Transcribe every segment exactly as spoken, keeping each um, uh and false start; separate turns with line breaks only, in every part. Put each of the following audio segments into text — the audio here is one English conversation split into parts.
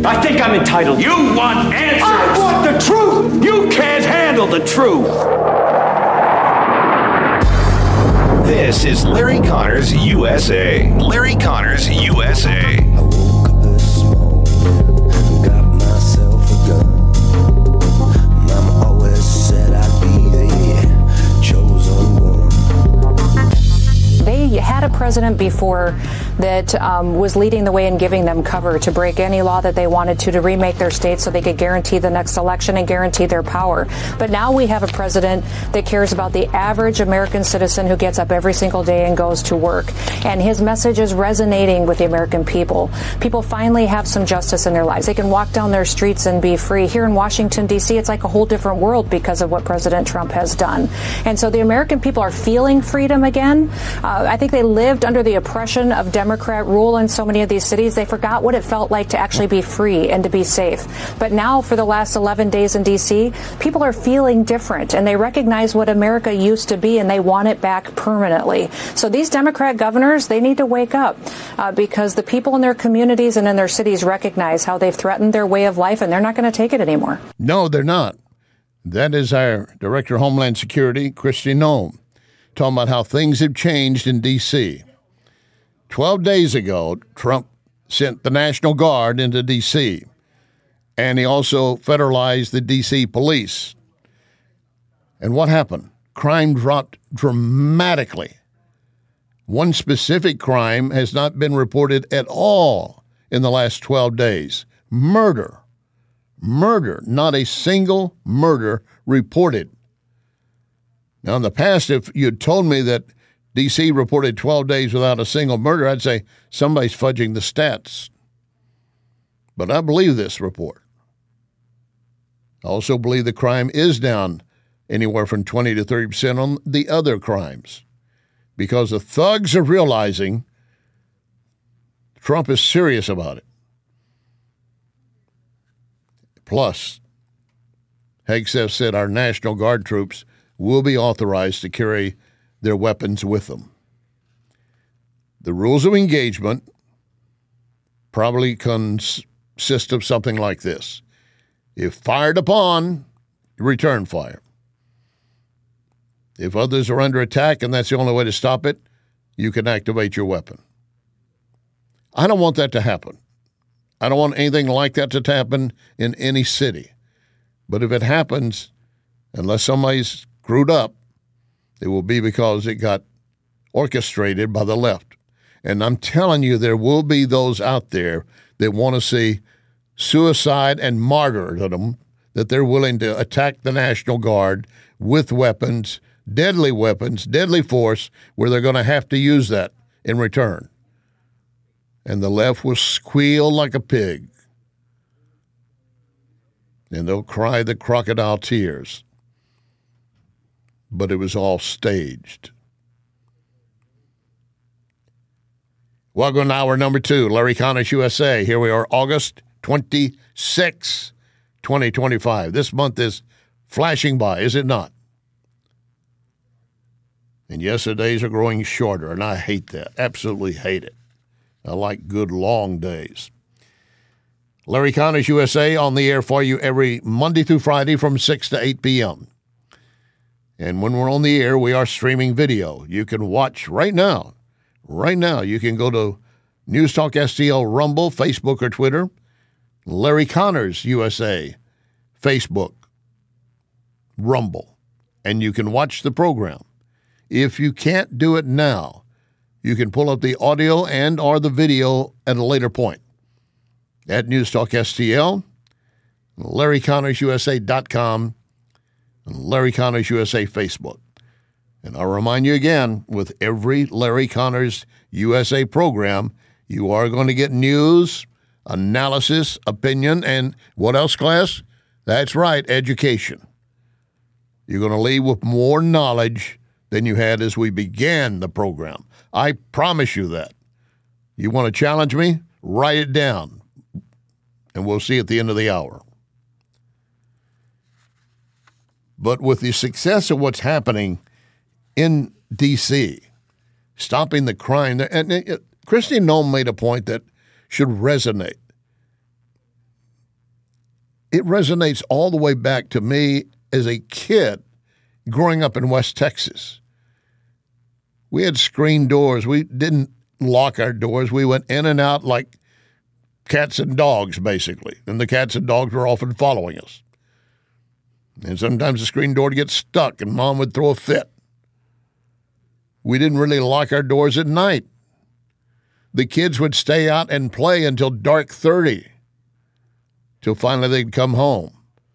I think I'm entitled.
You want answers.
I want the truth. You can't handle the truth.
This is Larry Connors U S A. Larry Connors U S A.
I woke up this morning, got myself a gun. Mama always said I'd be the chosen one.
They had a president before that um, was leading the way and giving them cover to break any law that they wanted to, to remake their state so they could guarantee the next election and guarantee their power. But now we have a president that cares about the average American citizen who gets up every single day and goes to work. And his message is resonating with the American people. People finally have some justice in their lives. They can walk down their streets and be free. Here in Washington, D C, it's like a whole different world because of what President Trump has done. And so the American people are feeling freedom again. Uh, I think they lived under the oppression of Democrat rule in so many of these cities. They forgot what it felt like to actually be free and to be safe. But now, for the last eleven days in D C, people are feeling different, and they recognize what America used to be, and they want it back permanently. So these Democrat governors, they need to wake up uh, because the people in their communities and in their cities recognize how they've threatened their way of life, and they're not going to take it anymore.
No, they're not. That is our Director of Homeland Security, Kristi Noem, talking about how things have changed in D C Twelve days ago, Trump sent the National Guard into D C, and he also federalized the D C police. And what happened? Crime dropped dramatically. One specific crime has not been reported at all in the last twelve days. Murder. Murder. Not a single murder reported. Now, in the past, if you'd told me that D C reported twelve days without a single murder, I'd say somebody's fudging the stats. But I believe this report. I also believe the crime is down anywhere from twenty to thirty percent on the other crimes because the thugs are realizing Trump is serious about it. Plus, Hegseth said our National Guard troops will be authorized to carry their weapons with them. The rules of engagement probably consist of something like this. If fired upon, return fire. If others are under attack and that's the only way to stop it, you can activate your weapon. I don't want that to happen. I don't want anything like that to happen in any city. But if it happens, unless somebody's screwed up, it will be because it got orchestrated by the left. And I'm telling you, there will be those out there that want to see suicide and martyrdom, that they're willing to attack the National Guard with weapons, deadly weapons, deadly force, where they're going to have to use that in return. And the left will squeal like a pig. And they'll cry the crocodile tears. But it was all staged. Welcome to hour number two, Larry Connors U S A. Here we are, August twenty-sixth, twenty twenty-five. This month is flashing by, is it not? And yes, the days are growing shorter, and I hate that. Absolutely hate it. I like good long days. Larry Connors U S A on the air for you every Monday through Friday from six to eight p.m. And when we're on the air, we are streaming video. You can watch right now. Right now, you can go to News Talk S T L Rumble, Facebook or Twitter, Larry Connors U S A, Facebook, Rumble, and you can watch the program. If you can't do it now, you can pull up the audio and or the video at a later point at News Talk S T L, Larry Connors U S A dot com, and Larry Connors U S A Facebook. And I'll remind you again, with every Larry Connors U S A program, you are going to get news, analysis, opinion, and what else, class? That's right, education. You're going to leave with more knowledge than you had as we began the program. I promise you that. You want to challenge me? Write it down, and we'll see at the end of the hour. But with the success of what's happening in D C, stopping the crime, and Kristi Noem made a point that should resonate. it resonates all the way back to me as a kid growing up in West Texas. We had screen doors. We didn't lock our doors. We went in and out like cats and dogs, basically. And the cats and dogs were often following us. And sometimes the screen door would get stuck and Mom would throw a fit. We didn't really lock our doors at night. The kids would stay out and play until dark thirty, till finally they'd come home.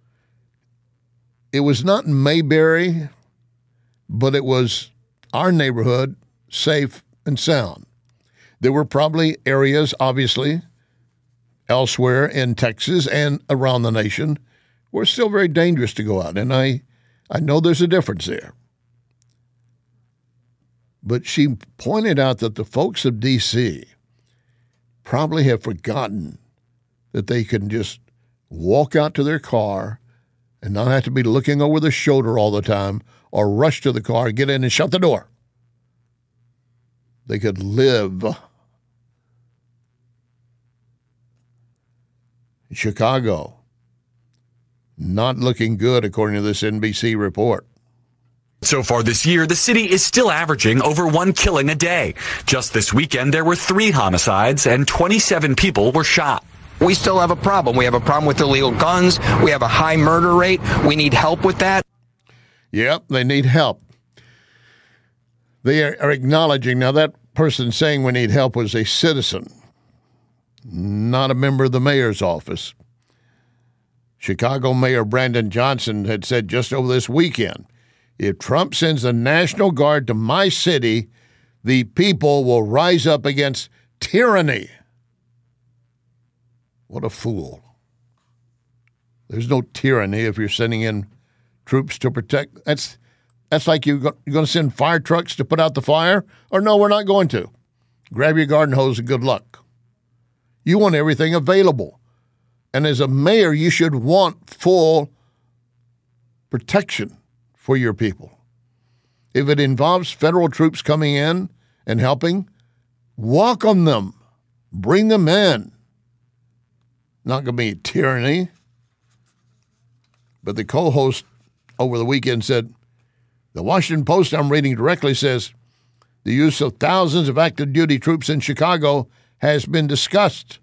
It was not Mayberry, but it was our neighborhood, safe and sound. There were probably areas, obviously, elsewhere in Texas and around the nation where it's still very dangerous to go out, and I, I know there's a difference there. But she pointed out that the folks of D C probably have forgotten that they can just walk out to their car and not have to be looking over their shoulder all the time or rush to the car, get in and shut the door. They could live. Chicago, not looking good according to this N B C report.
So far this year, the city is still averaging over one killing a day. Just this weekend, there were three homicides and twenty-seven people were shot.
We still have a problem. We have a problem with illegal guns. We have a high murder rate. We need help with that.
Yep, they need help. They are, are acknowledging, now that person saying we need help was a citizen, not a member of the mayor's office. Chicago Mayor Brandon Johnson had said just over this weekend, if Trump sends the National Guard to my city, the people will rise up against tyranny. What a fool. There's no tyranny if you're sending in troops to protect. That's that's like you're going to send fire trucks to put out the fire? Or no, we're not going to. Grab your garden hose and good luck. You want everything available. And as a mayor, you should want full protection for your people. If it involves federal troops coming in and helping, welcome them. Bring them in. Not going to be tyranny. But the co-host over the weekend said, the Washington Post I'm reading directly says, the use of thousands of active duty troops in Chicago has been discussed.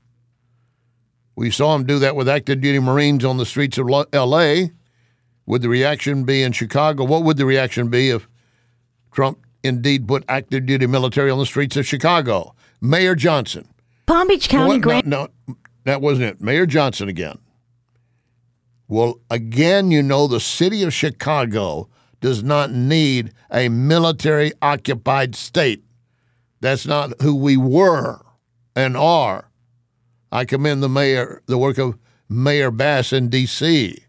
We saw him do that with active duty Marines on the streets of L A. Would the reaction be in Chicago? What would the reaction be if Trump indeed put active duty military on the streets of Chicago? Mayor Johnson.
Palm Beach County
what?
Grand.
No, no, that wasn't it. Mayor Johnson again. Well, again, you know, the city of Chicago does not need a military-occupied state. That's not who we were and are. I commend the mayor, the work of Mayor Bass in D C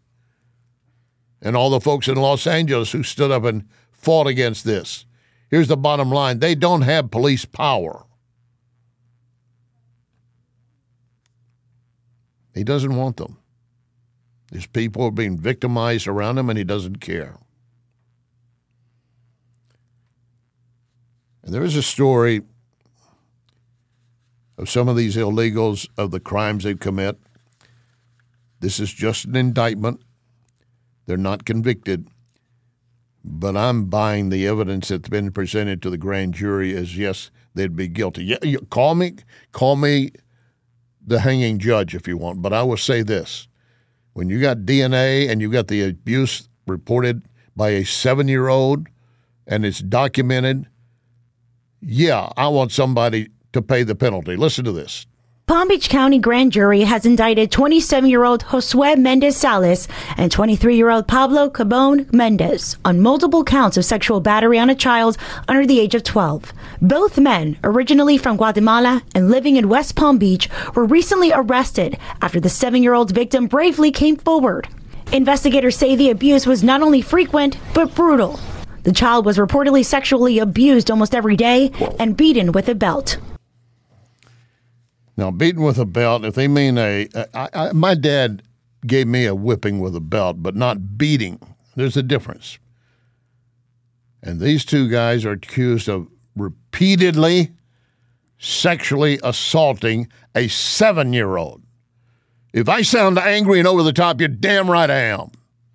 and all the folks in Los Angeles who stood up and fought against this. Here's the bottom line. They don't have police power. He doesn't want them. These people are being victimized around him, and he doesn't care. And there is a story of some of these illegals, of the crimes they commit. This is just an indictment. They're not convicted. But I'm buying the evidence that's been presented to the grand jury as, yes, they'd be guilty. Yeah, you, call me, call me the hanging judge if you want, but I will say this. When you got D N A and you got the abuse reported by a seven-year-old and it's documented, yeah, I want somebody to pay the penalty. Listen to this.
Palm Beach County Grand Jury has indicted twenty-seven-year-old Josue Mendez Salas and twenty-three-year-old Pablo Cabon Mendez on multiple counts of sexual battery on a child under the age of twelve. Both men, originally from Guatemala and living in West Palm Beach, were recently arrested after the seven-year-old victim bravely came forward. Investigators say the abuse was not only frequent, but brutal. The child was reportedly sexually abused almost every day and beaten with a belt.
Now, beaten with a belt, if they mean a, I, I, my dad gave me a whipping with a belt, but not beating. There's a difference. And these two guys are accused of repeatedly sexually assaulting a seven-year-old. If I sound angry and over the top, you're damn right I am.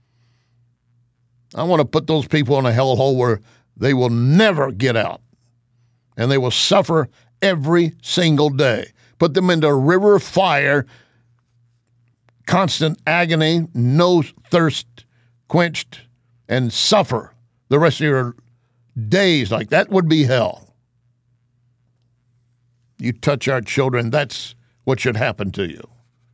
I want to put those people in a hellhole where they will never get out, and they will suffer every single day. Put them into a river of fire, constant agony, no thirst quenched, and suffer the rest of your days like that would be hell. You touch our children, that's what should happen to you.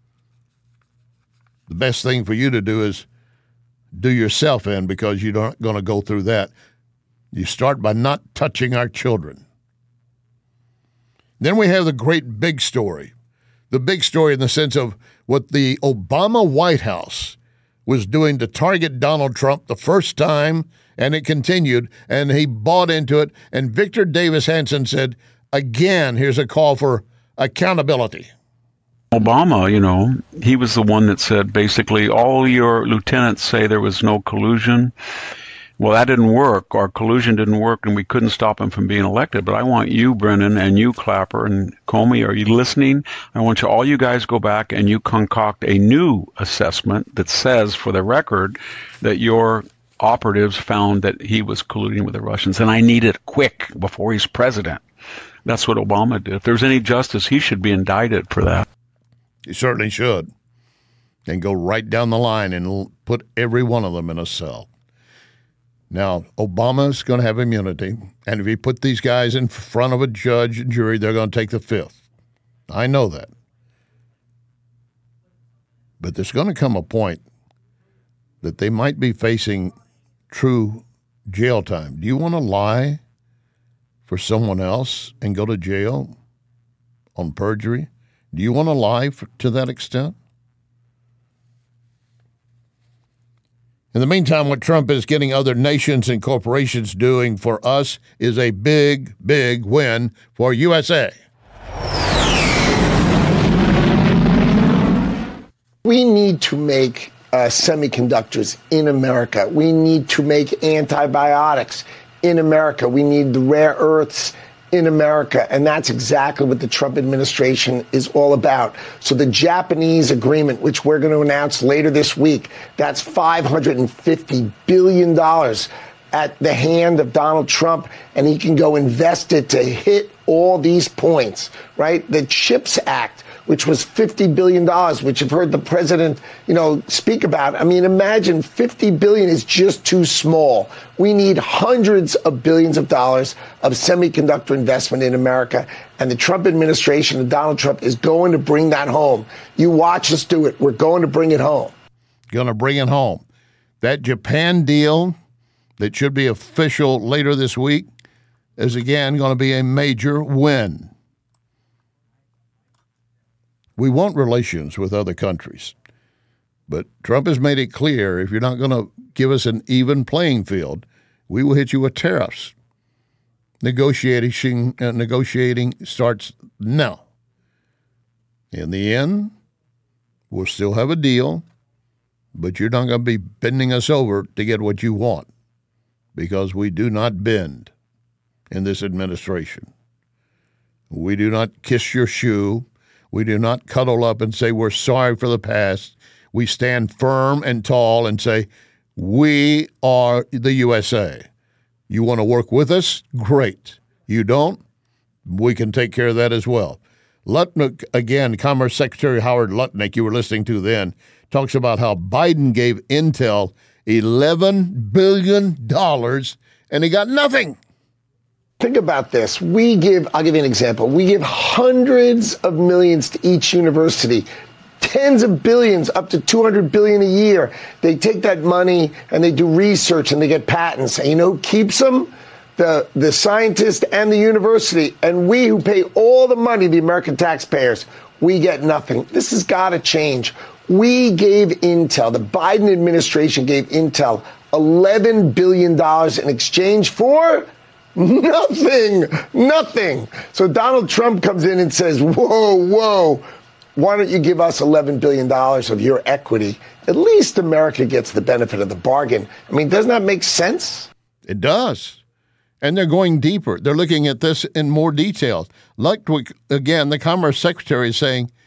The best thing for you to do is do yourself in, because you're not going to go through that. You start by not touching our children. Then we have the great big story. The big story in the sense of what the Obama White House was doing to target Donald Trump the first time, and it continued, and he bought into it. And Victor Davis Hanson said, again, here's a call for accountability.
Obama, you know, he was the one that said basically all your lieutenants say there was no collusion. Well, that didn't work. Our collusion didn't work, and we couldn't stop him from being elected. But I want you, Brennan, and you, Clapper, and Comey, are you listening? I want you, all you guys go back and you concoct a new assessment that says, for the record, that your operatives found that he was colluding with the Russians. And I need it quick before he's president. That's what Obama did. If there's any justice, he should be indicted for that.
He certainly should. And go right down the line and put every one of them in a cell. Now, Obama's going to have immunity, and if you put these guys in front of a judge and jury, they're going to take the fifth. I know that. But there's going to come a point that they might be facing true jail time. Do you want to lie for someone else and go to jail on perjury? Do you want to lie for, to that extent? In the meantime, what Trump is getting other nations and corporations doing for us is a big, big win for U S A.
We need to make uh, semiconductors in America. We need to make antibiotics in America. We need the rare earths in America, and that's exactly what the Trump administration is all about. So the Japanese agreement, which we're going to announce later this week, that's five hundred fifty billion dollars at the hand of Donald Trump, and he can go invest it to hit all these points, right? The CHIPS Act, which was fifty billion dollars, which you've heard the president, you know, speak about. I mean, imagine fifty billion dollars is just too small. We need hundreds of billions of dollars of semiconductor investment in America. And the Trump administration and Donald Trump is going to bring that home. You watch us do it. We're going to bring it home.
Going to bring it home. That Japan deal that should be official later this week is again going to be a major win. We want relations with other countries, but Trump has made it clear if you're not going to give us an even playing field, we will hit you with tariffs. Negotiating, uh, negotiating starts now. In the end, we'll still have a deal, but you're not going to be bending us over to get what you want, because we do not bend in this administration. We do not kiss your shoe. We do not cuddle up and say we're sorry for the past. We stand firm and tall and say, we are the U S A. You want to work with us? Great. You don't? We can take care of that as well. Lutnick, again, Commerce Secretary Howard Lutnick, you were listening to then, talks about how Biden gave Intel eleven billion dollars and he got nothing.
Think about this. We give, I'll give you an example. We give hundreds of millions to each university, tens of billions, up to two hundred billion a year. They take that money and they do research and they get patents. And you know who keeps them? The, the scientist and the university. And we who pay all the money, the American taxpayers, we get nothing. This has got to change. We gave Intel, the Biden administration gave Intel eleven billion dollars in exchange for nothing, nothing. So Donald Trump comes in and says, whoa, whoa, why don't you give us eleven billion dollars of your equity? At least America gets the benefit of the bargain. I mean, doesn't that make sense?
It does. And they're going deeper. They're looking at this in more detail. Ludwig, again, the Commerce Secretary is saying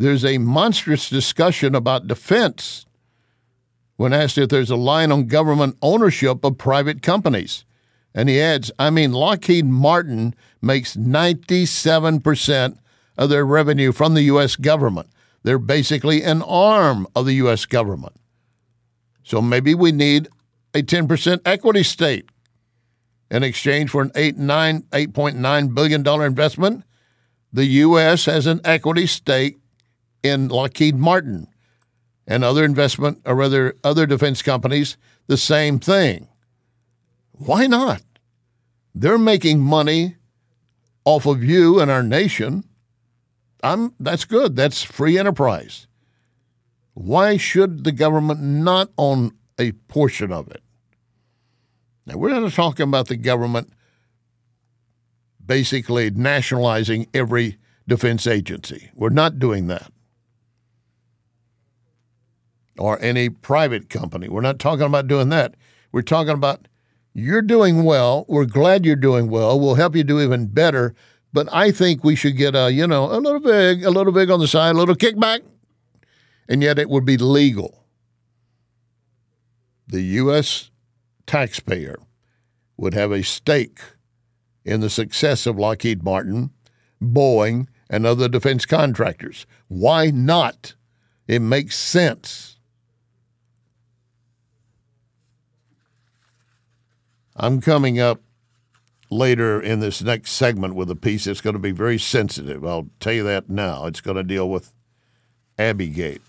there's a monstrous discussion about defense when asked if there's a line on government ownership of private companies. And he adds, I mean, Lockheed Martin makes ninety-seven percent of their revenue from the U S government. They're basically an arm of the U S government. So maybe we need a ten percent equity stake in exchange for an eight point nine billion dollars investment. The U S has an equity stake in Lockheed Martin and other investment or rather other defense companies, the same thing. Why not? They're making money off of you and our nation. I'm, that's good. That's free enterprise. Why should the government not own a portion of it? Now, we're not talking about the government basically nationalizing every defense agency. We're not doing that. Or any private company. We're not talking about doing that. We're talking about you're doing well. We're glad you're doing well. We'll help you do even better. But I think we should get a, you know, a little big, a little big on the side, a little kickback, and yet it would be legal. The U S taxpayer would have a stake in the success of Lockheed Martin, Boeing, and other defense contractors. Why not? It makes sense. I'm coming up later in this next segment with a piece that's going to be very sensitive. I'll tell you that now. It's going to deal with Abbeygate.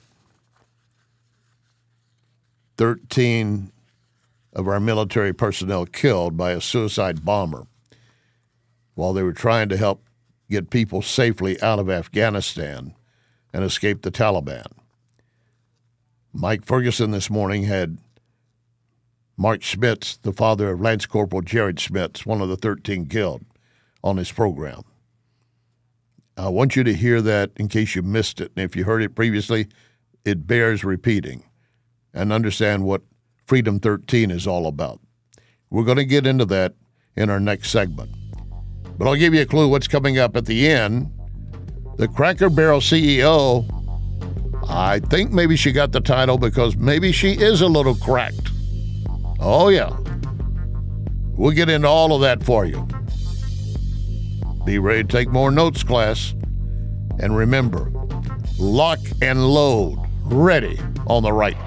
Thirteen of our military personnel killed by a suicide bomber while they were trying to help get people safely out of Afghanistan and escape the Taliban. Mike Ferguson this morning had Mark Schmitz, the father of Lance Corporal Jared Schmitz, one of the thirteen killed, on his program. I want you to hear that in case you missed it. And if you heard it previously, it bears repeating and understand what Freedom thirteen is all about. We're going to get into that in our next segment. But I'll give you a clue what's coming up at the end. The Cracker Barrel C E O, I think maybe she got the title because maybe she is a little cracked. Oh, yeah. We'll get into all of that for you. Be ready to take more notes, class. And remember, lock and load, ready on the right.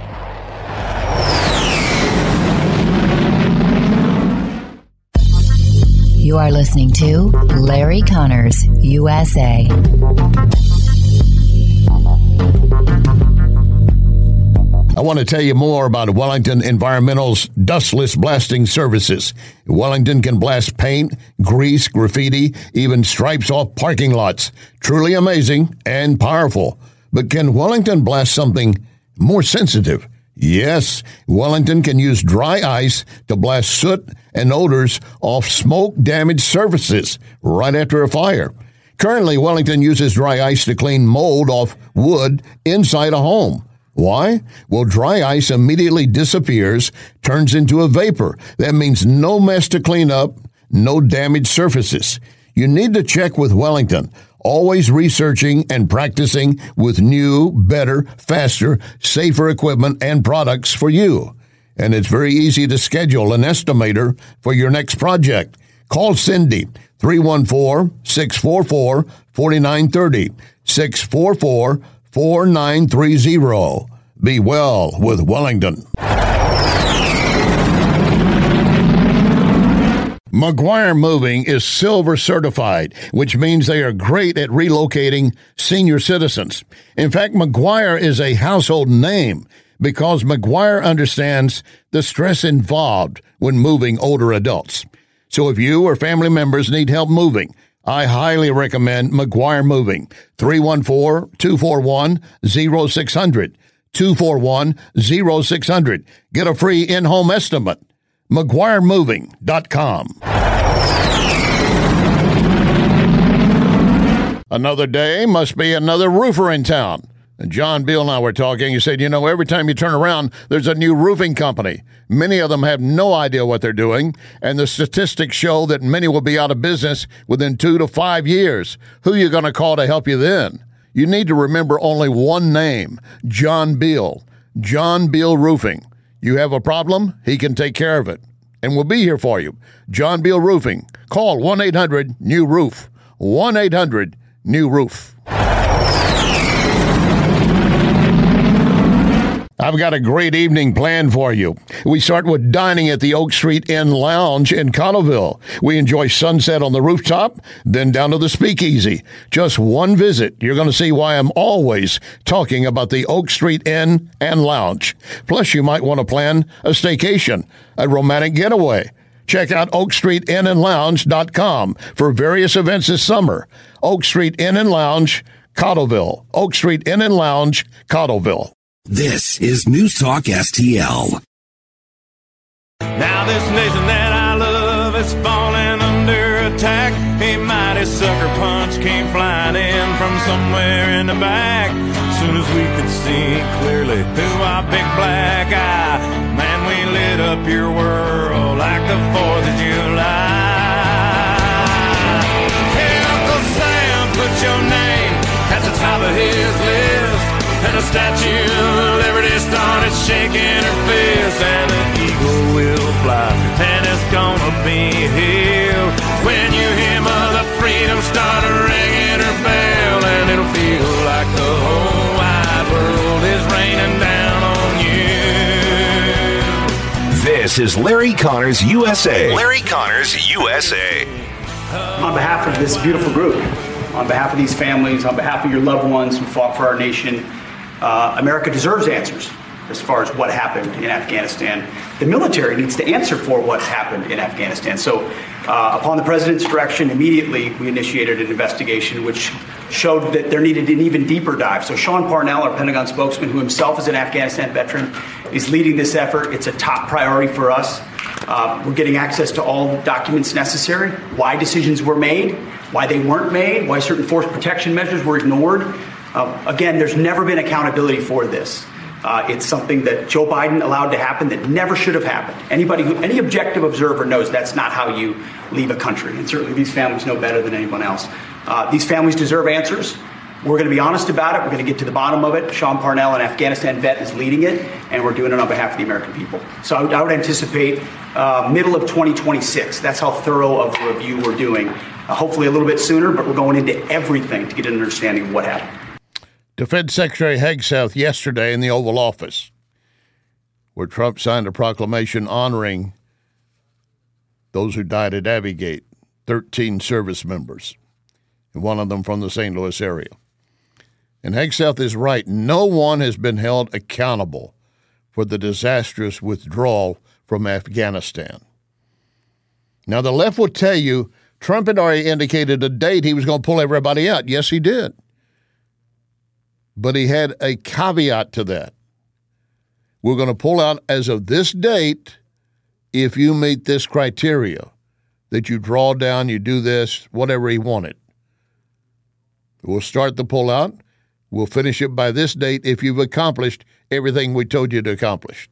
You are listening to Larry Connors, U S A.
I want to tell you more about Wellington Environmental's dustless blasting services. Wellington can blast paint, grease, graffiti, even stripes off parking lots. Truly amazing and powerful. But can Wellington blast something more sensitive? Yes, Wellington can use dry ice to blast soot and odors off smoke-damaged surfaces right after a fire. Currently, Wellington uses dry ice to clean mold off wood inside a home. Why? Well, dry ice immediately disappears, turns into a vapor. That means no mess to clean up, no damaged surfaces. You need to check with Wellington, always researching and practicing with new, better, faster, safer equipment and products for you. And it's very easy to schedule an estimator for your next project. Call Cindy, three one four, six four four, four nine three zero, six four four, four nine three zero. Be well with Wellington. McGuire Moving is silver certified, which means they are great at relocating senior citizens. In fact, McGuire is a household name because McGuire understands the stress involved when moving older adults. So if you or family members need help moving, I highly recommend McGuire Moving. three one four, two four one, zero six zero zero. two four one, zero six zero zero. Get a free in-home estimate. McGuire Moving dot com. Another day must be another roofer in town. And John Beal and I were talking. He said, you know, every time you turn around, there's a new roofing company. Many of them have no idea what they're doing, and the statistics show that many will be out of business within two to five years. Who are you going to call to help you then? You need to remember only one name, John Beal. John Beal Roofing. You have a problem, he can take care of it. And we'll be here for you. John Beal Roofing. Call one eight hundred new roof. one eight hundred new roof. I've got a great evening planned for you. We start with dining at the Oak Street Inn Lounge in Cottleville. We enjoy sunset on the rooftop, then down to the Speakeasy. Just one visit, you're going to see why I'm always talking about the Oak Street Inn and Lounge. Plus, you might want to plan a staycation, a romantic getaway. Check out oak street inn and lounge dot com for various events this summer. Oak Street Inn and Lounge, Cottleville. Oak Street Inn and Lounge, Cottleville.
This is News Talk S T L.
Now this nation that I love is falling under attack. A mighty sucker punch came flying in from somewhere in the back. Soon as we could see clearly through our big black eye, man, we lit up your world like the fourth of July. Hey, Uncle Sam, put your name at the top of his list. And the Statue of Liberty started shaking her fist, and the eagle will fly, and it's gonna be here when you hear Mother Freedom start ringing her bell, and it'll feel like the whole wide world is raining down on you.
This is Larry Connors U S A. Larry Connors U S A.
On behalf of this beautiful group, on behalf of these families, on behalf of your loved ones who fought for our nation, Uh, America deserves answers as far as what happened in Afghanistan. The military needs to answer for what happened in Afghanistan. So uh, upon the president's direction, immediately we initiated an investigation which showed that there needed an even deeper dive. So Sean Parnell, our Pentagon spokesman, who himself is an Afghanistan veteran, is leading this effort. It's a top priority for us. Uh, we're getting access to all the documents necessary, why decisions were made, why they weren't made, why certain force protection measures were ignored. Uh, again, there's never been accountability for this. Uh, it's something that Joe Biden allowed to happen that never should have happened. Anybody who, any objective observer knows that's not how you leave a country. And certainly these families know better than anyone else. Uh, these families deserve answers. We're going to be honest about it. We're going to get to the bottom of it. Sean Parnell, an Afghanistan vet, is leading it, and we're doing it on behalf of the American people. So I would, I would anticipate uh, middle of twenty twenty-six. That's how thorough of a review we're doing. Uh, hopefully a little bit sooner, but we're going into everything to get an understanding of what happened.
Defense Secretary Hegseth yesterday in the Oval Office, where Trump signed a proclamation honoring those who died at Abbey Gate, thirteen service members, and one of them from the Saint Louis area. And Hegseth is right. No one has been held accountable for the disastrous withdrawal from Afghanistan. Now, the left will tell you Trump had already indicated a date he was going to pull everybody out. Yes, he did. But he had a caveat to that. We're going to pull out as of this date if you meet this criteria, that you draw down, you do this, whatever he wanted. We'll start the pullout. We'll finish it by this date if you've accomplished everything we told you to accomplish.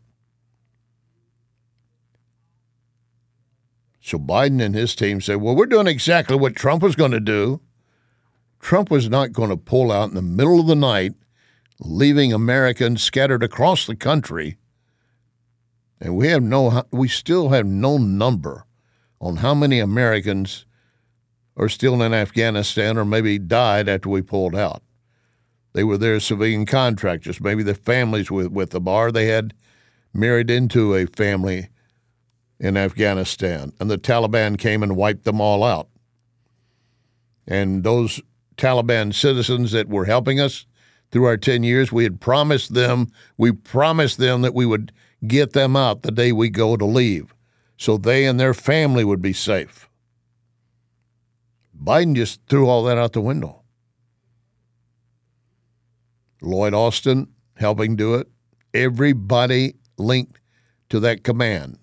So Biden and his team said, well, we're doing exactly what Trump was going to do. Trump was not going to pull out in the middle of the night, leaving Americans scattered across the country. And we have no, we still have no number on how many Americans are still in Afghanistan or maybe died after we pulled out. They were there as civilian contractors. Maybe the families with, with them are. They had married into a family in Afghanistan, and the Taliban came and wiped them all out. And those Taliban citizens that were helping us through our ten years, we had promised them, we promised them that we would get them out the day we go to leave so they and their family would be safe. Biden just threw all that out the window. Lloyd Austin helping do it. Everybody linked to that command.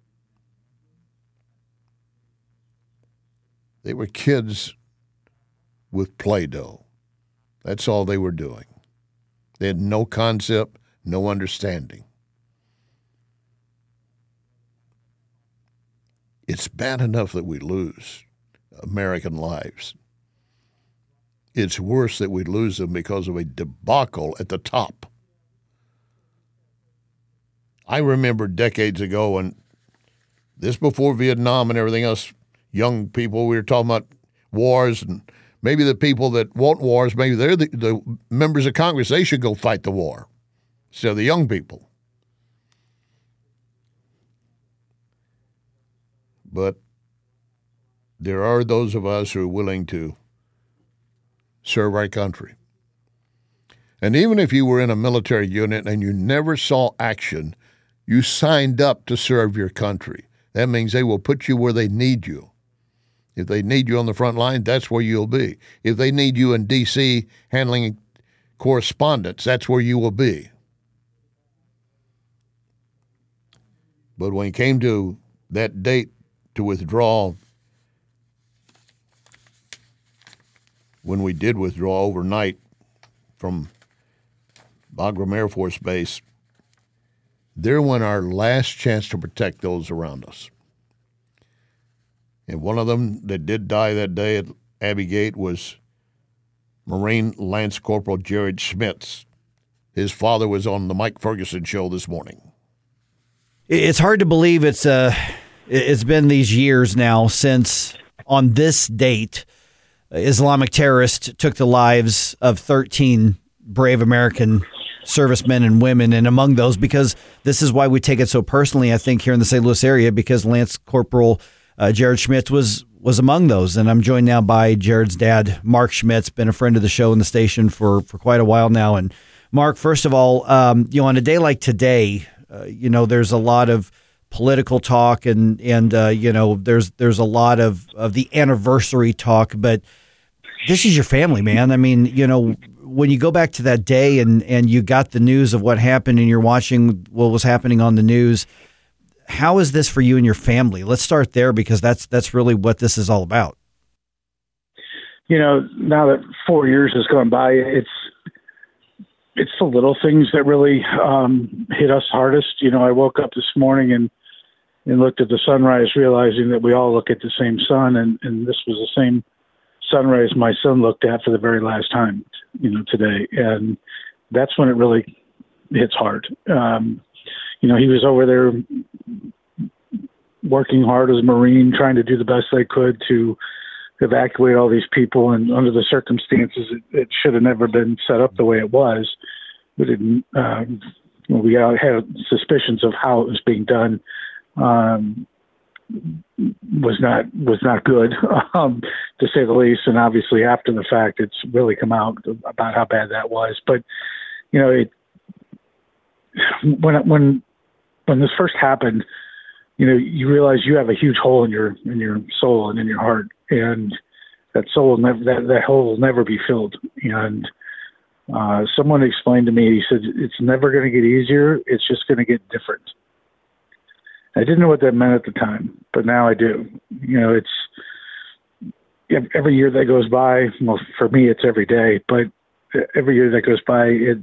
They were kids with Play-Doh. That's all they were doing. They had no concept, no understanding. It's bad enough that we lose American lives. it's worse that we lose them because of a debacle at the top. I remember decades ago, when this before Vietnam and everything else, young people, we were talking about wars, and maybe the people that want wars, maybe they're the, the members of Congress, they should go fight the war instead of the young people. But there are those of us who are willing to serve our country. And even if you were in a military unit and you never saw action, you signed up to serve your country. That means they will put you where they need you. If they need you on the front line, that's where you'll be. If they need you in D C handling correspondence, that's where you will be. But when it came to that date to withdraw, when we did withdraw overnight from Bagram Air Force Base, there went our last chance to protect those around us. And one of them that did die that day at Abbey Gate was Marine Lance Corporal Jared Schmitz. His father was on the Mike Ferguson show this morning.
It's hard to believe it's uh, it's been these years now since on this date, Islamic terrorists took the lives of thirteen brave American servicemen and women, and among those, because this is why we take it so personally, I think, here in the Saint Louis area, because Lance Corporal uh, Jared Schmitz was was among those. And I'm joined now by Jared's dad, Mark Schmitz, been a friend of the show and the station for, for quite a while now. And Mark, first of all, um, you know, on a day like today, uh, you know, there's a lot of political talk and, and uh, you know, there's there's a lot of, of the anniversary talk, but this is your family, man. I mean, you know, when you go back to that day and, and you got the news of what happened and you're watching what was happening on the news, how is this for you and your family? Let's start there, because that's that's really what this is all about.
You know, now that four years has gone by, it's it's the little things that really um, hit us hardest. You know, I woke up this morning and, and looked at the sunrise, realizing that we all look at the same sun, and, and this was the same sunrise my son looked at for the very last time, you know, today. And that's when it really hits hard. Um, you know, he was over there working hard as a Marine, trying to do the best they could to evacuate all these people. And under the circumstances, it, it should have never been set up the way it was. We didn't, um, we had suspicions of how it was being done. Um, was not was not good, um, to say the least. And obviously, after the fact, it's really come out about how bad that was. But you know, it when when when this first happened, you know, you realize you have a huge hole in your in your soul and in your heart, and that soul will never that that hole will never be filled. And uh, someone explained to me, he said, it's never going to get easier. It's just going to get different. I didn't know what that meant at the time, but now I do. You know, it's every year that goes by, well, for me, it's every day, but every year that goes by, it,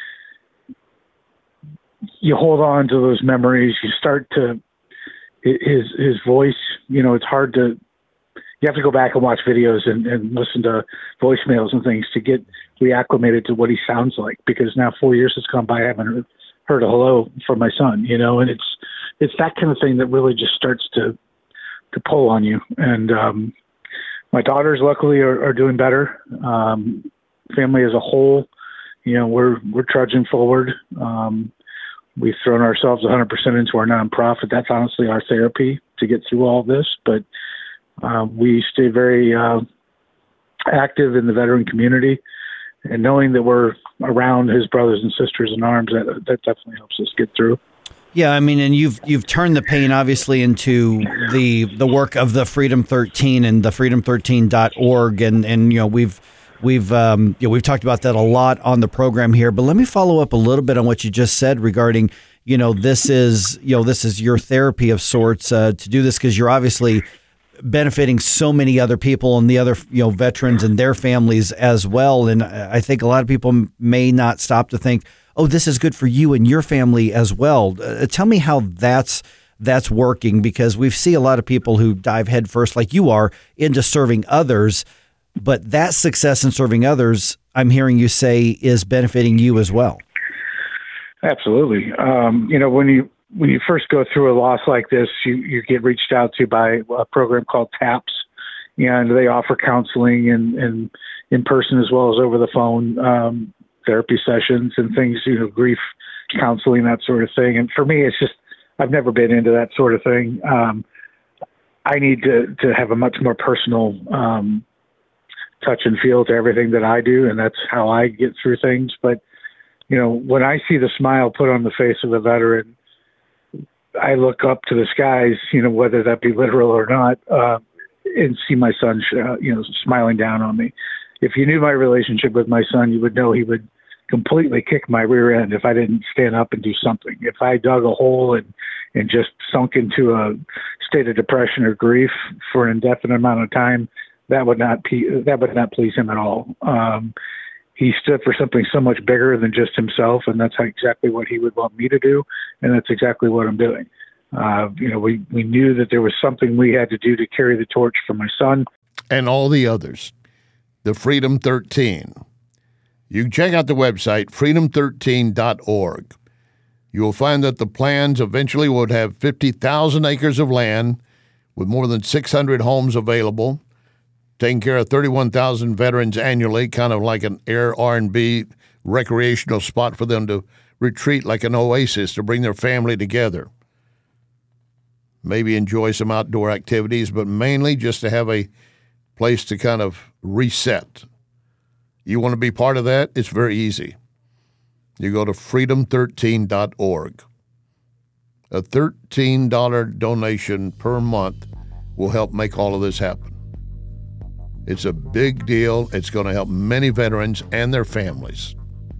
you hold on to those memories. You start to, his, his voice, you know, it's hard to, you have to go back and watch videos and, and listen to voicemails and things to get reacclimated to what he sounds like, because now four years has gone by, I haven't heard, heard a hello from my son, you know, and it's, it's that kind of thing that really just starts to, to pull on you. And um, my daughters, luckily, are, are doing better. Um, family as a whole, you know, we're we're trudging forward. Um, we've thrown ourselves one hundred percent into our nonprofit. That's honestly our therapy to get through all of this. But uh, we stay very uh, active in the veteran community, and knowing that we're around his brothers and sisters in arms, that that definitely helps us get through.
Yeah, I mean, and you've you've turned the pain obviously into the the work of the Freedom thirteen and the freedom thirteen dot org, and and you know we've we've um, you know, we've talked about that a lot on the program here. But let me follow up a little bit on what you just said regarding, you know, this is you know this is your therapy of sorts uh, to do this, because you're obviously benefiting so many other people and the other you know veterans and their families as well. And I think a lot of people may not stop to think, oh, this is good for you and your family as well. Uh, tell me how that's that's working, because we see a lot of people who dive headfirst, like you are, into serving others. but that success in serving others, I'm hearing you say, is benefiting you as well.
Absolutely. Um, you know, when you when you first go through a loss like this, you, you get reached out to by a program called TAPS, and they offer counseling and, and in person as well as over the phone, um, therapy sessions and things, you know, grief counseling, that sort of thing. And for me, it's just, I've never been into that sort of thing. Um, I need to, to have a much more personal um, touch and feel to everything that I do, and that's how I get through things. But, you know, when I see the smile put on the face of the veteran, I look up to the skies, you know, whether that be literal or not, uh, and see my son, uh, you know, smiling down on me. If you knew my relationship with my son, you would know he would completely kick my rear end if I didn't stand up and do something. If I dug a hole and, and just sunk into a state of depression or grief for an indefinite amount of time, that would not pe- that would not please him at all. Um, he stood for something so much bigger than just himself, and that's exactly what he would want me to do, and that's exactly what I'm doing. Uh, you know, we, we knew that there was something we had to do to carry the torch for my son.
And all the others. The Freedom thirteen. You can check out the website, freedom thirteen dot org. You will find that the plans eventually would have fifty thousand acres of land with more than six hundred homes available, taking care of thirty-one thousand veterans annually, kind of like an Air R and B recreational spot for them to retreat like an oasis to bring their family together. Maybe enjoy some outdoor activities, but mainly just to have a place to kind of reset. You want to be part of that? It's very easy. You go to freedom thirteen dot org. A thirteen dollars donation per month will help make all of this happen. It's a big deal. It's going to help many veterans and their families.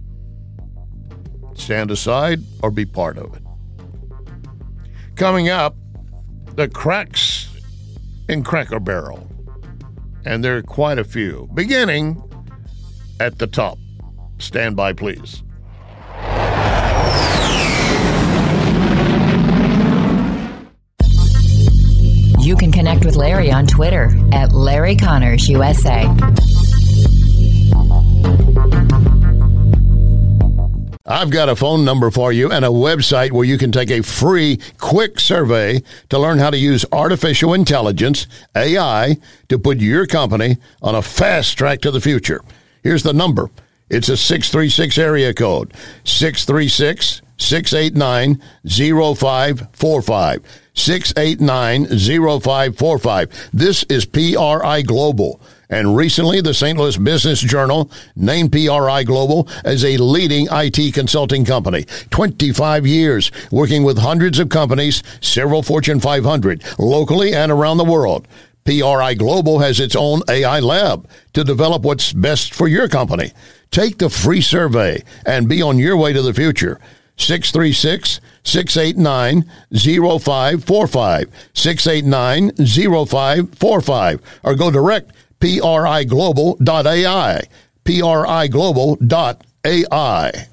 Stand aside or be part of it. Coming up, the cracks in Cracker Barrel. And there are quite a few, beginning at the top. Stand by, please.
You can connect with Larry on Twitter at Larry Connors U S A.
I've got a phone number for you and a website where you can take a free, quick survey to learn how to use artificial intelligence, A I, to put your company on a fast track to the future. Here's the number. It's a six three six area code, six three six, six eight nine, zero five four five, six eight nine, zero five four five. This is P R I Global. And recently, the Saint Louis Business Journal named P R I Global as a leading I T consulting company. twenty-five years working with hundreds of companies, several Fortune five hundred, locally and around the world. P R I Global has its own A I lab to develop what's best for your company. Take the free survey and be on your way to the future. six three six, six eight nine, zero five four five, six eight nine, zero five four five, or go direct P R I global dot A I, P R I global dot A I.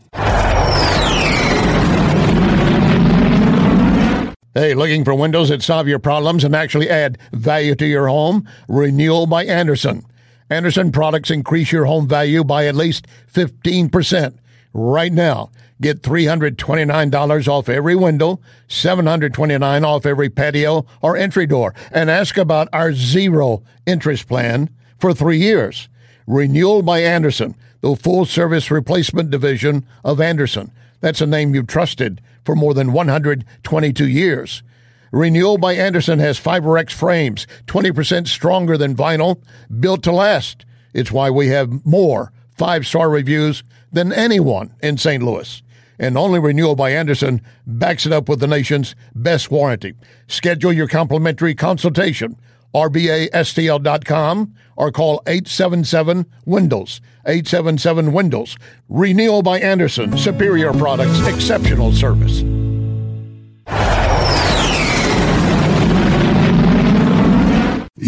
Hey, looking for windows that solve your problems and actually add value to your home? Renewal by Andersen. Andersen products increase your home value by at least fifteen percent. Right now, get three hundred twenty-nine dollars off every window, seven hundred twenty-nine dollars off every patio or entry door, and ask about our zero interest plan for three years. Renewal by Andersen, the full-service replacement division of Andersen. That's a name you've trusted for more than one hundred twenty-two years. Renewal by Andersen has FiberX frames, twenty percent stronger than vinyl, built to last. It's why we have more five-star reviews than anyone in Saint Louis. And only Renewal by Andersen backs it up with the nation's best warranty. Schedule your complimentary consultation, R B A S T L dot com, or call eight seven seven Windows, eight seven seven Windows. Renewal by Andersen, superior products, exceptional service.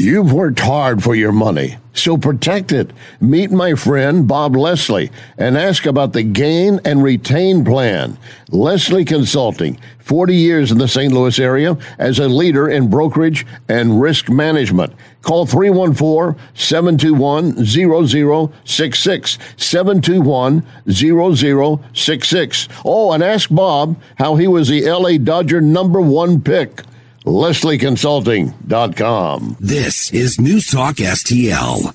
You've worked hard for your money, so protect it. Meet my friend Bob Leslie and ask about the Gain and Retain Plan. Leslie Consulting, forty years in the Saint Louis area as a leader in brokerage and risk management. Call three one four, seven two one, zero zero six six, seven two one, zero zero six six. Oh, and ask Bob how he was the L A Dodger number one pick. Leslie Consulting dot com.
This is News Talk S T L.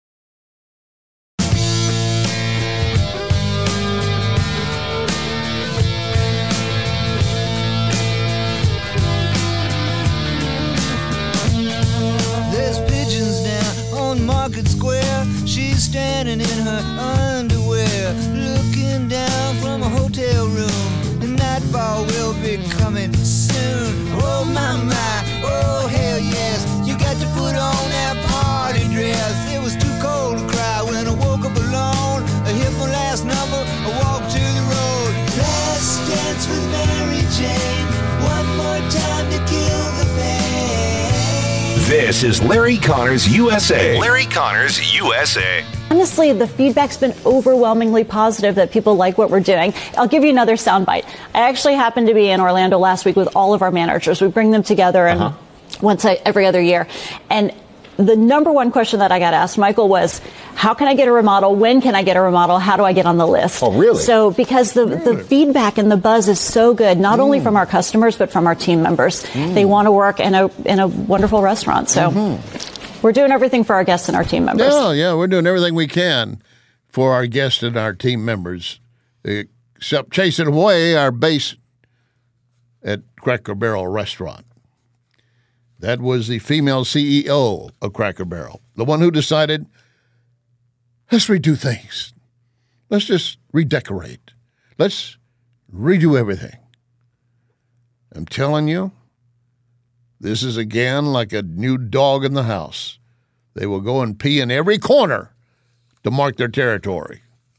There's pigeons down on Market Square. She's standing in her underwear, looking down from a hotel room. The nightfall will be coming soon. Oh my my, oh hell yes. You got to put on that party dress. It was too cold to cry when I woke up alone. I hit my last number, I walked to the road. Let's dance with Mary Jane. One more time to kill the pain.
This is Larry Connors U S A. Larry Connors U S A.
Honestly, the feedback's been overwhelmingly positive that people like what we're doing. I'll give you another soundbite. I actually happened to be in Orlando last week with all of our managers. We bring them together and uh-huh. once every other year. And the number one question that I got asked, Michael, was how can I get a remodel? When can I get a remodel? How do I get on the list?
Oh, really?
So because the, really? the feedback and the buzz is so good, not mm. only from our customers, but from our team members. Mm. They want to work in a in a wonderful restaurant. So mm-hmm. we're doing everything for our guests and our team members.
Yeah, yeah, we're doing everything we can for our guests and our team members, except chasing away our base at Cracker Barrel Restaurant. That was the female C E O of Cracker Barrel, the one who decided, let's redo things. Let's just redecorate. Let's redo everything. I'm telling you, this is again like a new dog in the house. They will go and pee in every corner to mark their territory.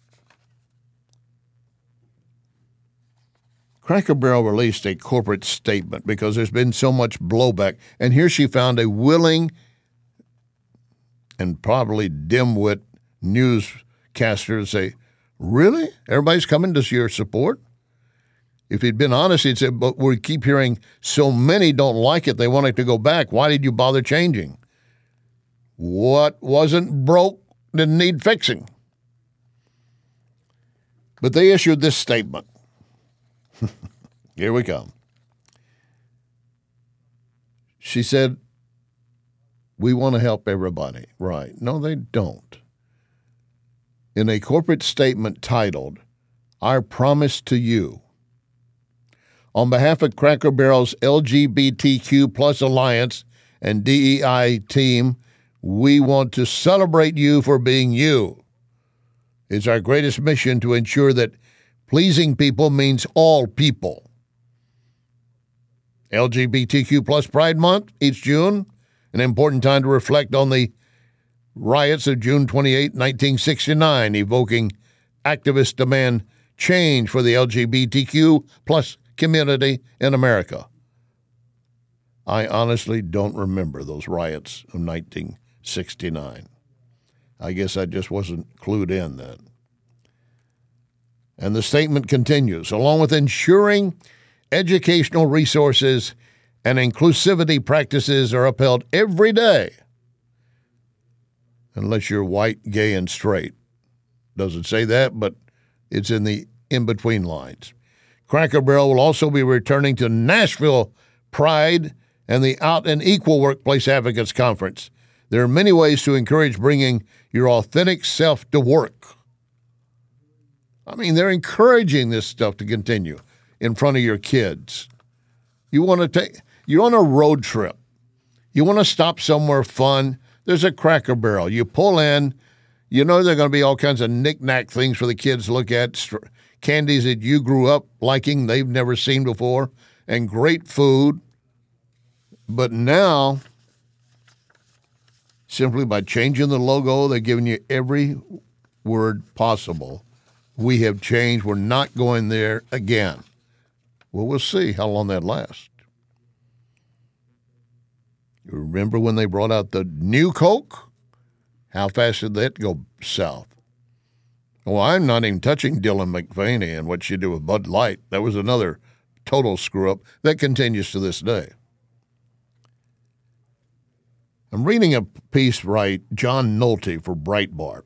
Cracker Barrel released a corporate statement because there's been so much blowback. And here she found a willing and probably dimwit newscaster to say, really? Everybody's coming to your support? If he'd been honest, he'd say, but we keep hearing so many don't like it. They want it to go back. Why did you bother changing? What wasn't broke didn't need fixing. But they issued this statement. Here we come. She said, we want to help everybody. Right. No, they don't. In a corporate statement titled, Our Promise to You, on behalf of Cracker Barrel's L G B T Q plus Alliance and D E I team, we want to celebrate you for being you. It's our greatest mission to ensure that pleasing people means all people. L G B T Q plus Pride Month each June, an important time to reflect on the riots of June twenty-eighth, nineteen sixty-nine, evoking activists demand change for the L G B T Q plus community in America. I honestly don't remember those riots of nineteen sixty-nine. I guess I just wasn't clued in then. And the statement continues, along with ensuring educational resources and inclusivity practices are upheld every day, unless you're white, gay, and straight. Doesn't say that, but it's in the in-between lines. Cracker Barrel will also be returning to Nashville Pride and the Out and Equal Workplace Advocates Conference. There are many ways to encourage bringing your authentic self to work. I mean, they're encouraging this stuff to continue in front of your kids. You want to take, you're on a road trip. You want to stop somewhere fun. There's a Cracker Barrel. You pull in, you know there are going to be all kinds of knick-knack things for the kids to look at, st- candies that you grew up liking, they've never seen before, and great food. But now, simply by changing the logo, they're giving you every word possible. We have changed. We're not going there again. Well, we'll see how long that lasts. You remember when they brought out the new Coke? How fast did that go south? Well, I'm not even touching Dylan McVaney and what she did with Bud Light. That was another total screw-up that continues to this day. I'm reading a piece by John Nolte for Breitbart.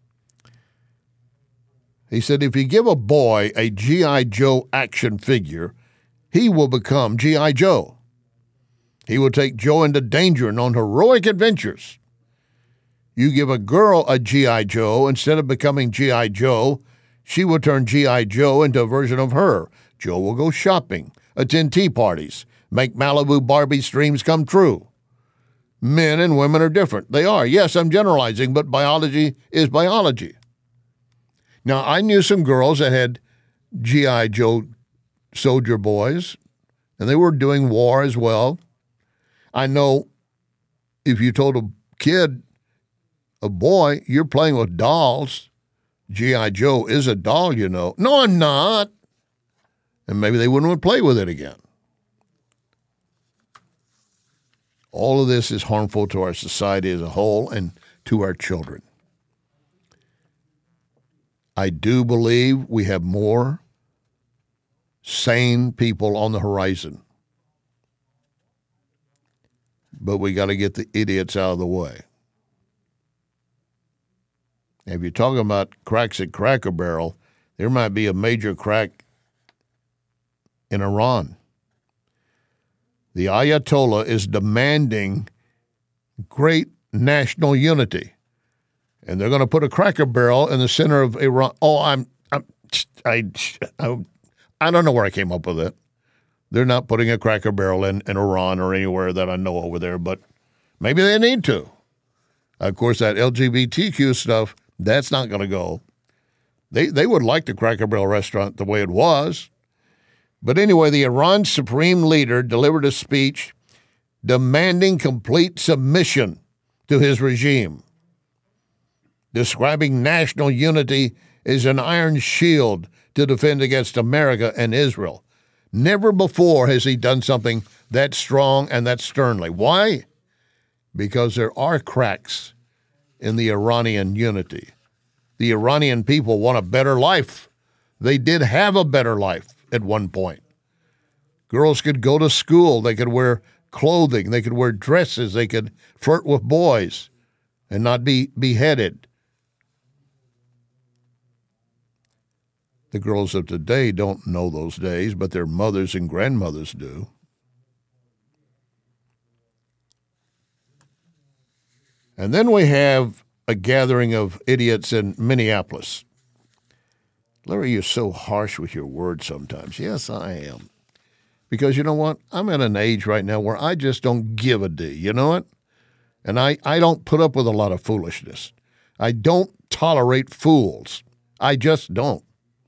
He said, if you give a boy a G I. Joe action figure, he will become G I. Joe. He will take Joe into danger and on heroic adventures. You give a girl a G I. Joe, instead of becoming G I. Joe, she will turn G I. Joe into a version of her. Joe will go shopping, attend tea parties, make Malibu Barbie's dreams come true. Men and women are different. They are. Yes, I'm generalizing, but biology is biology. Now, I knew some girls that had G I. Joe soldier boys, and they were doing war as well. I know if you told a kid, a boy, you're playing with dolls, G I. Joe is a doll, you know. No, I'm not. And maybe they wouldn't want to play with it again. All of this is harmful to our society as a whole and to our children. I do believe we have more sane people on the horizon. But we got to get the idiots out of the way. If you're talking about cracks at Cracker Barrel, there might be a major crack in Iran. The Ayatollah is demanding great national unity. And they're going to put a Cracker Barrel in the center of Iran. Oh, I'm, I'm I, I, I don't know where I came up with it. They're not putting a Cracker Barrel in, in Iran or anywhere that I know over there, but maybe they need to. Of course, that L G B T Q stuff, that's not going to go. They they would like the Cracker Barrel restaurant the way it was. But anyway, the Iran supreme leader delivered a speech demanding complete submission to his regime, describing national unity as an iron shield to defend against America and Israel. Never before has he done something that strong and that sternly. Why? Because there are cracks in the Iranian unity. The Iranian people want a better life. They did have a better life at one point. Girls could go to school. They could wear clothing. They could wear dresses. They could flirt with boys and not be beheaded. The girls of today don't know those days, but their mothers and grandmothers do. And then we have a gathering of idiots in Minneapolis. Larry, you're so harsh with your words sometimes. Yes, I am. Because you know what? I'm at an age right now where I just don't give a D. You know what? And I, I don't put up with a lot of foolishness. I don't tolerate fools. I just don't.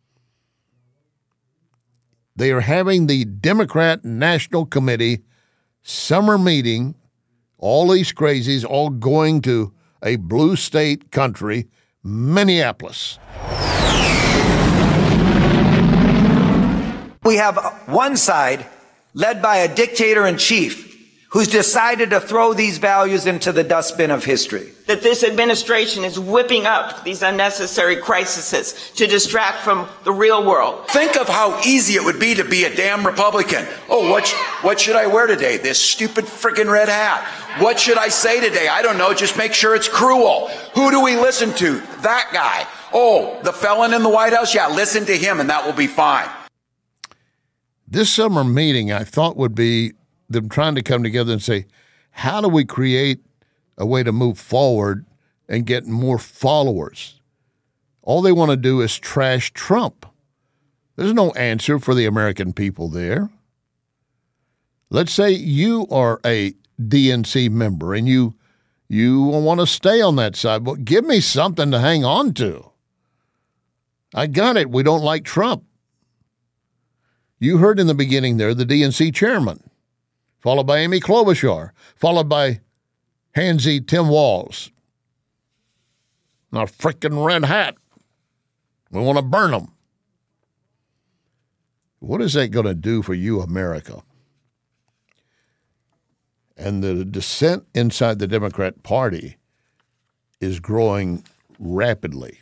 They are having the Democrat National Committee summer meeting, all these crazies all going to a blue state country, Minneapolis.
We have one side led by a dictator-in-chief who's decided to throw these values into the dustbin of history.
That this administration is whipping up these unnecessary crises to distract from the real world.
Think of how easy it would be to be a damn Republican. Oh, what, sh- what should I wear today? This stupid freaking red hat. What should I say today? I don't know. Just make sure it's cruel. Who do we listen to? That guy. Oh, the felon in the White House? Yeah, listen to him and that will be fine.
This summer meeting, I thought, would be them trying to come together and say, how do we create a way to move forward and get more followers? All they want to do is trash Trump. There's no answer for the American people there. Let's say you are a D N C member and you you want to stay on that side. Well, give me something to hang on to. I got it. We don't like Trump. You heard in the beginning there the D N C chairman, followed by Amy Klobuchar, followed by Handsy Tim Walz. And a freaking red hat. We want to burn them. What is that going to do for you, America? And the dissent inside the Democrat Party is growing rapidly.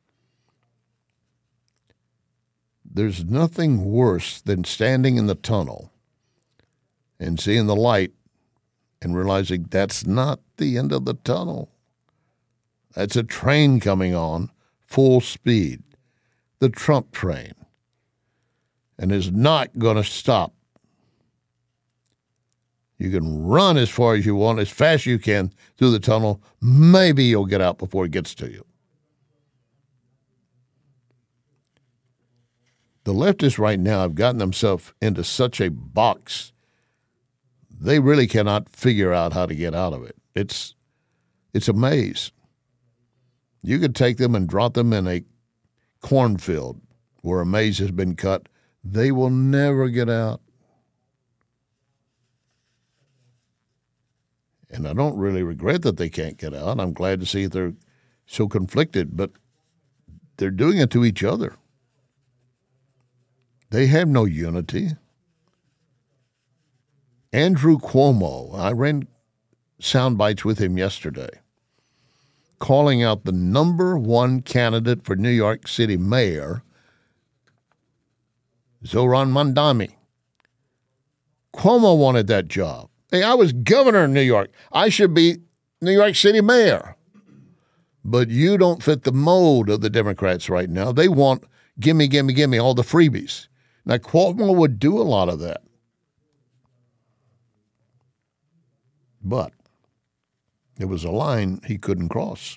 There's nothing worse than standing in the tunnel and seeing the light and realizing that's not the end of the tunnel. That's a train coming on full speed, the Trump train, and is not going to stop. You can run as far as you want, as fast as you can through the tunnel. Maybe you'll get out before it gets to you. The leftists right now have gotten themselves into such a box, they really cannot figure out how to get out of it. It's, it's a maze. You could take them and drop them in a cornfield where a maze has been cut. They will never get out. And I don't really regret that they can't get out. I'm glad to see they're so conflicted, but they're doing it to each other. They have no unity. Andrew Cuomo, I ran sound bites with him yesterday, calling out the number one candidate for New York City mayor, Zohran Mamdani. Cuomo wanted that job. Hey, I was governor of New York. I should be New York City mayor. But you don't fit the mold of the Democrats right now. They want gimme, gimme, gimme, all the freebies. Now, Cuomo would do a lot of that. But it was a line he couldn't cross.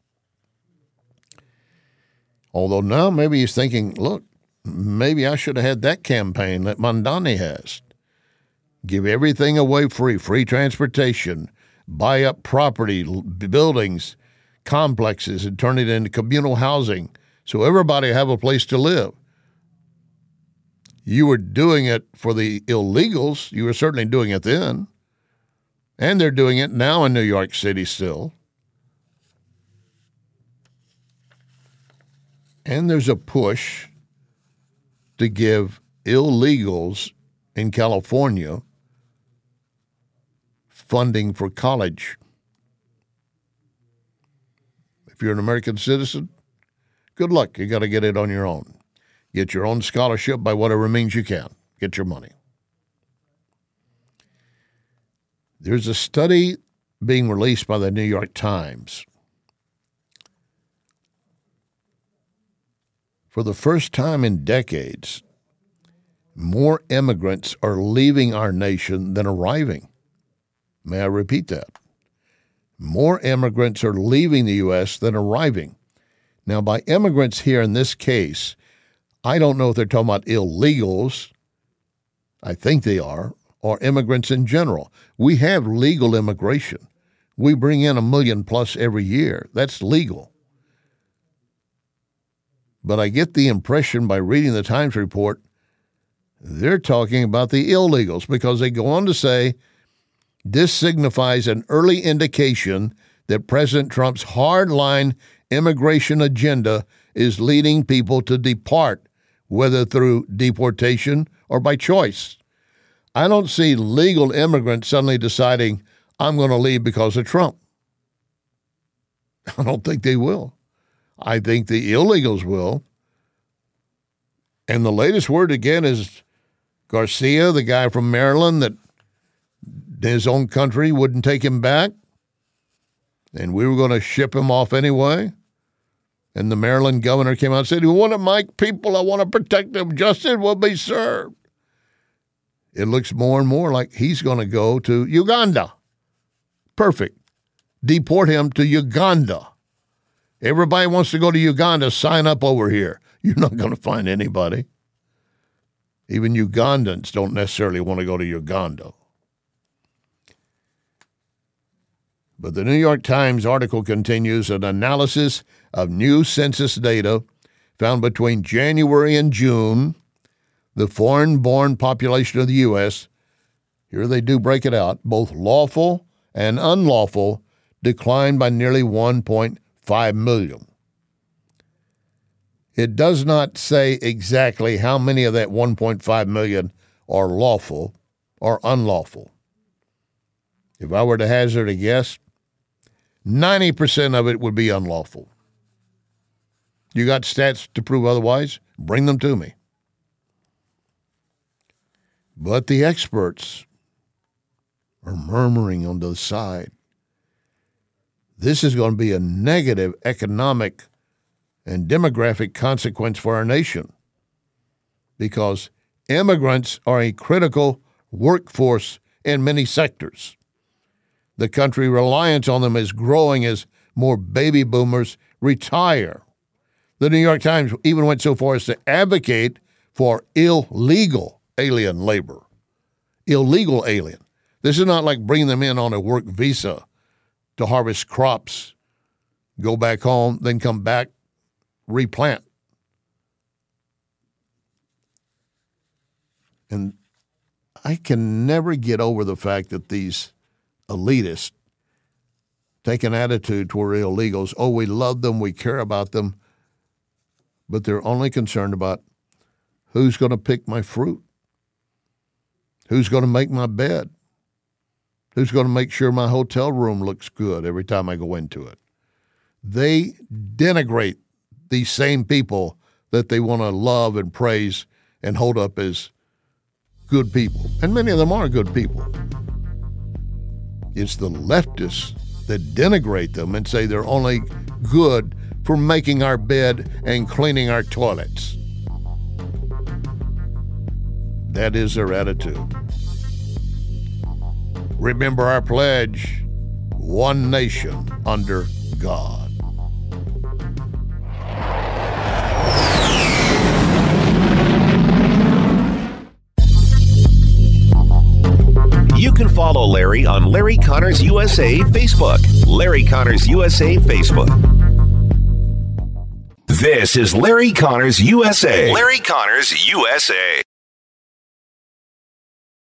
Although now maybe he's thinking, look, maybe I should have had that campaign that Mamdani has. Give everything away free, free transportation, buy up property, buildings, complexes, and turn it into communal housing so everybody have a place to live. You were doing it for the illegals. You were certainly doing it then. And they're doing it now in New York City still. And there's a push to give illegals in California funding for college. If you're an American citizen, good luck. You got to get it on your own. Get your own scholarship by whatever means you can. Get your money. There's a study being released by the New York Times. For the first time in decades, more immigrants are leaving our nation than arriving. May I repeat that? More immigrants are leaving the U S than arriving. Now, by immigrants here in this case, I don't know if they're talking about illegals. I think they are. Or immigrants in general. We have legal immigration. We bring in a million plus every year. That's legal. But I get the impression by reading the Times report, they're talking about the illegals because they go on to say this signifies an early indication that President Trump's hardline immigration agenda is leading people to depart, whether through deportation or by choice. I don't see legal immigrants suddenly deciding, I'm going to leave because of Trump. I don't think they will. I think the illegals will. And the latest word, again, is Garcia, the guy from Maryland that his own country wouldn't take him back, and we were going to ship him off anyway. And the Maryland governor came out and said, you want to my people, I want to protect them. Justice will be served. It looks more and more like he's going to go to Uganda. Perfect. Deport him to Uganda. Everybody wants to go to Uganda, sign up over here. You're not going to find anybody. Even Ugandans don't necessarily want to go to Uganda. But the New York Times article continues an analysis of new census data found between January and June. The foreign-born population of the U S, here they do break it out, both lawful and unlawful, declined by nearly one point five million. It does not say exactly how many of that one point five million are lawful or unlawful. if I were to hazard a guess, ninety percent of it would be unlawful. You got stats to prove otherwise? Bring them to me. But the experts are murmuring on the side. This is going to be a negative economic and demographic consequence for our nation because immigrants are a critical workforce in many sectors. The country reliance on them is growing as more baby boomers retire. The New York Times even went so far as to advocate for illegal alien labor. Illegal alien. This is not like bringing them in on a work visa to harvest crops, go back home, then come back, replant. And I can never get over the fact that these elitists take an attitude toward illegals. Oh, we love them, we care about them, but they're only concerned about who's going to pick my fruit, who's going to make my bed, who's going to make sure my hotel room looks good every time I go into it. They denigrate these same people that they want to love and praise and hold up as good people. And many of them are good people. It's the leftists that denigrate them and say they're only good for making our bed and cleaning our toilets. That is their attitude. Remember our pledge, one nation under God.
You can follow Larry on Larry Connors U S A Facebook. Larry Connors U S A Facebook. This is Larry Connors U S A. Larry Connors U S A.